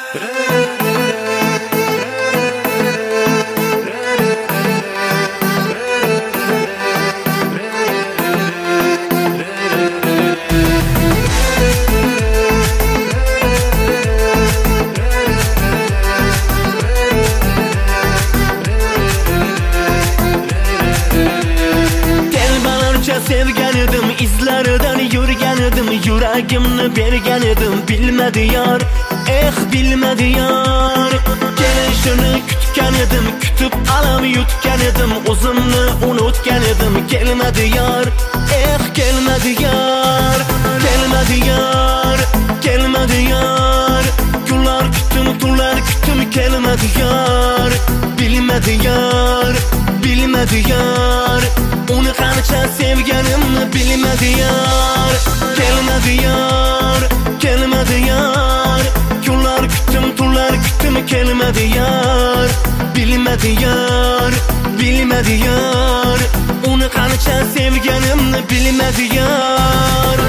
Sevgan edim, izlaridan yurgan edim, yuragimni bergan edim, bilmadi yor, bilmadi yor. Kelishini kutgan edim, kutib alam yutgan edim, o'zimni unutgan edim, kelmadi yor, kelmadi yor, kelmadi yor, kelmadi yor. Kunlar kutdim, tunlar kutdim, kelmadi yor, bilmadi yor, bilmadi yor. Uni qancha sevganimni bilmadi yor, kelmadi yor, kelmadi yor. Kunlar kutdim, tunlar kutdim, kelmadi yor, bilmadi yor, bilmadi yor. Uni qancha sevganimni bilmadi yor.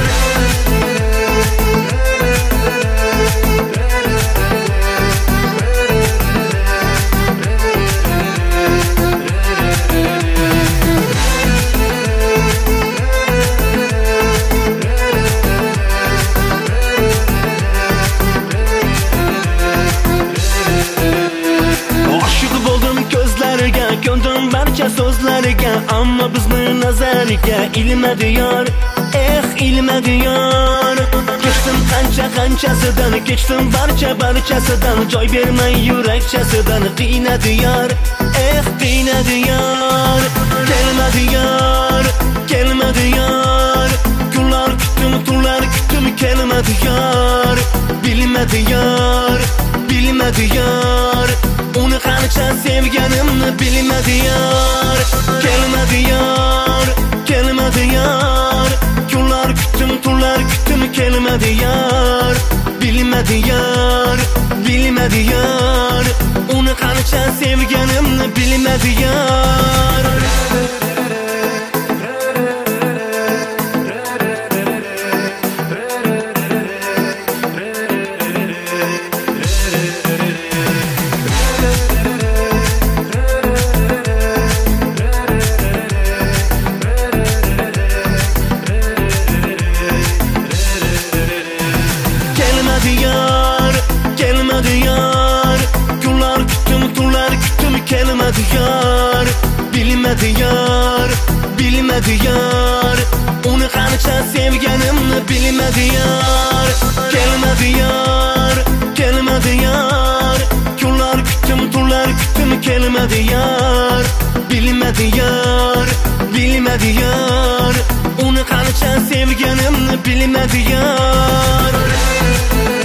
Ko'ndim barcha so'zlariga, ammo bizni nazariga ilmadi yor, ilmadi yor. Kechdim qanchasidan, kechdim barchasidan, joy bermay yurakchasidan, qiynadi yor, qiynadi yor. Kelmadi yor, kelmadi yor. Kunlar kutdim, tunlar kutdim, kelmadi yor, bilmadi yor, bilmadi yor. Uni qancha sevganimni bilmadi yor, kelmadi yor, kelmadi yor. Kunlar kutdim, tunlar kutdim, kelmadi yor, bilmadi yor, bilmadi yor. Uni qancha sevganimni bilmadi yor. Kelmadi yor, kunlar kutdim, tunlar kutdim, kelmadi yor, bilmadi yor, bilmadi yor. Uni qancha sevganimni bilmadi yor, kelmadi yor, kelmadi yor. Kunlar kutdim, tunlar kutdim, kelmadi yor, bilmadi yor, bilmadi yor. Uni qancha sevganimni bilmadi yor.